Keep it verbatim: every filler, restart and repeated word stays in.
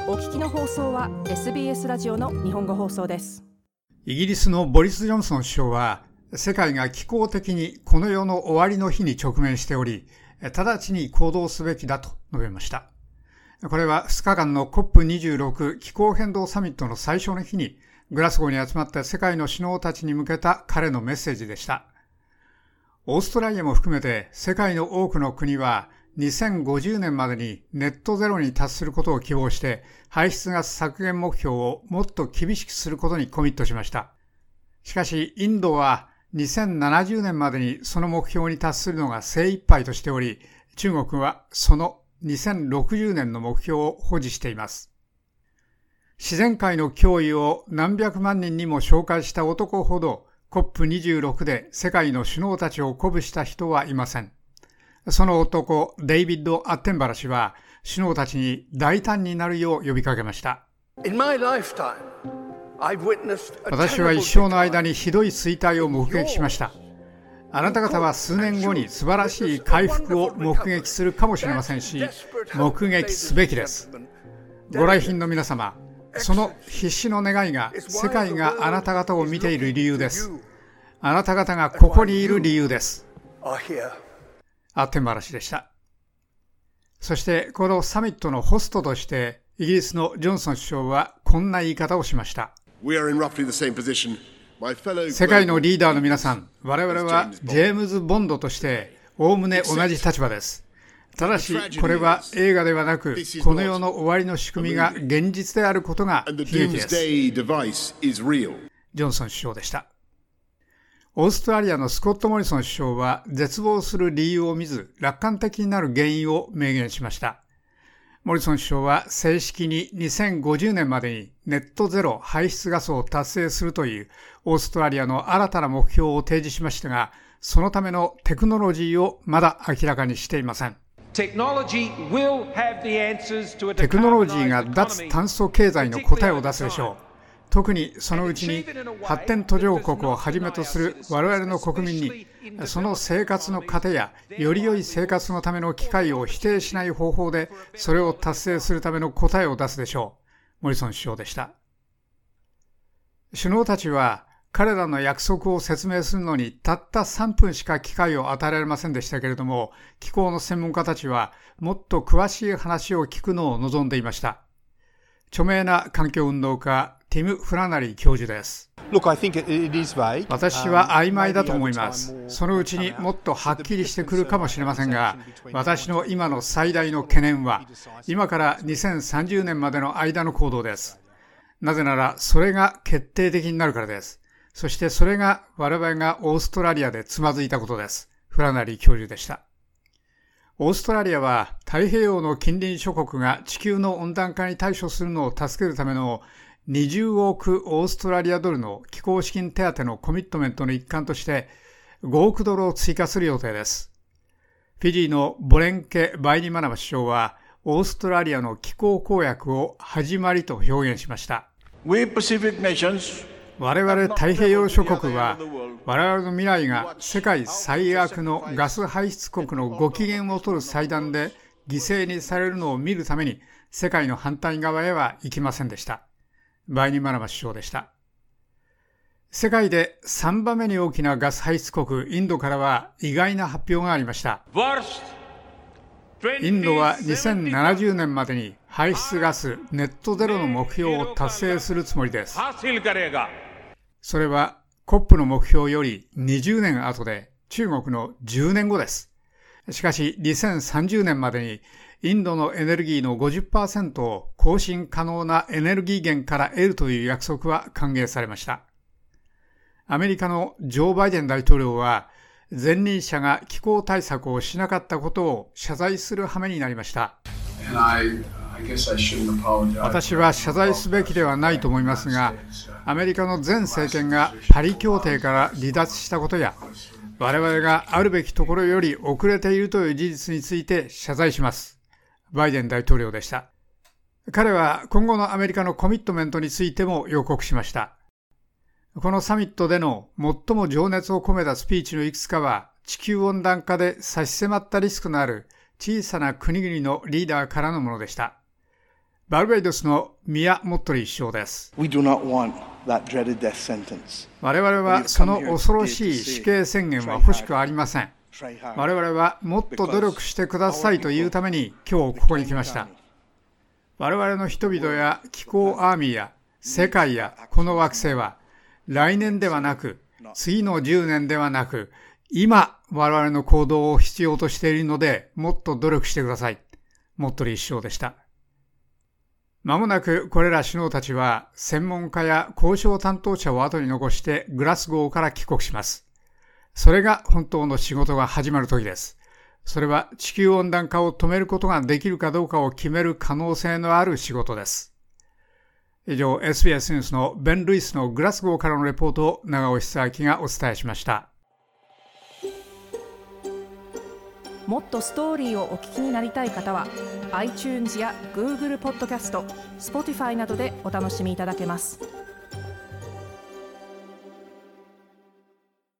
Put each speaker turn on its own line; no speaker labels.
お聞きの放送は エスビーエス ラジオの日本語放送です。
イギリスのボリス・ジョンソン首相は、世界が気候的にこの世の終わりの日に直面しており、直ちに行動すべきだと述べました。これはふつかかんの コップにじゅうろく 気候変動サミットの最初の日に、グラスゴーに集まった世界の首脳たちに向けた彼のメッセージでした。オーストラリアも含めて世界の多くの国は、にせんごじゅうねんまでにネットゼロに達することを希望して、排出ガス削減目標をもっと厳しくすることにコミットしました。しかし、インドはにせんななじゅうねんまでにその目標に達するのが精一杯としており、中国はそのにせんろくじゅうねんの目標を保持しています。自然界の脅威を何百万人にも紹介した男ほど コップにじゅうろく で世界の首脳たちを鼓舞した人はいません。その男、デイビッド・アッテンバラ氏は首脳たちに大胆になるよう呼びかけました。私は一生の間にひどい衰退を目撃しました。あなた方は数年後に素晴らしい回復を目撃するかもしれませんし、目撃すべきです。ご来賓の皆様、その必死の願いが世界があなた方を見ている理由です。あなた方がここにいる理由です。アッテンバラ氏でした。そしてこのサミットのホストとしてイギリスのジョンソン首相はこんな言い方をしました。世界のリーダーの皆さん、我々はジェームズ・ボンドとしておおむね同じ立場です。ただしこれは映画ではなく、この世の終わりの仕組みが現実であることが悲劇です。ジョンソン首相でした。オーストラリアのスコット・モリソン首相は絶望する理由を見ず、楽観的になる原因を明言しました。モリソン首相は正式ににせんごじゅうねんまでにネットゼロ排出ガスを達成するというオーストラリアの新たな目標を提示しましたが、そのためのテクノロジーをまだ明らかにしていません。テクノロジーが脱炭素経済の答えを出すでしょう。特にそのうちに発展途上国をはじめとする我々の国民に、その生活の糧やより良い生活のための機会を否定しない方法でそれを達成するための答えを出すでしょう。モリソン首相でした。首脳たちは彼らの約束を説明するのにたったさんぷんしか機会を与えられませんでしたけれども、気候の専門家たちはもっと詳しい話を聞くのを望んでいました。著名な環境運動家ティム・フラナリー教授です。私は曖昧だと思います。そのうちにもっとはっきりしてくるかもしれませんが、私の今の最大の懸念は今からにせんさんじゅうねんまでの間の行動です。なぜならそれが決定的になるからです。そしてそれが我々がオーストラリアでつまずいたことです。フラナリー教授でした。オーストラリアは太平洋の近隣諸国が地球の温暖化に対処するのを助けるためのにじゅうおくオーストラリアドルの気候資金手当のコミットメントの一環としてごおくドルを追加する予定です。フィジーのボレンケ・バイニマナマ首相はオーストラリアの気候公約を始まりと表現しました。我々太平洋諸国は我々の未来が世界最悪のガス排出国のご機嫌を取る祭壇で犠牲にされるのを見るために世界の反対側へは行きませんでした。バイニマナマ首相でした。世界でさんばんめに大きなガス排出国インドからは意外な発表がありました。インドはにせんななじゅうねんまでに排出ガスネットゼロの目標を達成するつもりです。それは コップ の目標よりにじゅうねん後で中国のじゅうねんごです。しかしにせんさんじゅうねんまでにインドのエネルギーの ごじゅっパーセント を更新可能なエネルギー源から得るという約束は歓迎されました。アメリカのジョー・バイデン大統領は前任者が気候対策をしなかったことを謝罪する羽目になりました。私は謝罪すべきではないと思いますが、アメリカの前政権がパリ協定から離脱したことや、我々があるべきところより遅れているという事実について謝罪します。バイデン大統領でした。彼は今後のアメリカのコミットメントについても予告しました。このサミットでの最も情熱を込めたスピーチのいくつかは、地球温暖化で差し迫ったリスクのある小さな国々のリーダーからのものでした。 バルベイドスのミア・モットリー首相です。
We do not want that dreaded death sentence.
我々はその恐ろしい死刑宣言は欲しくありません。我々はもっと努力してくださいというために今日ここに来ました。我々の人々や気候アーミーや世界やこの惑星は来年ではなく次のじゅうねんではなく今我々の行動を必要としているのでもっと努力してください。モットリー首相でした。まもなくこれら首脳たちは専門家や交渉担当者を後に残してグラスゴーから帰国します。それが本当の仕事が始まる時です。それは地球温暖化を止めることができるかどうかを決める可能性のある仕事です。以上、エスビーエス ニュースのベン・ルイスのグラスゴーからのレポートを長尾久明がお伝えしました。
もっとストーリーをお聞きになりたい方は iTunes や Google ポッドキャスト、Spotify などでお楽しみいただけます。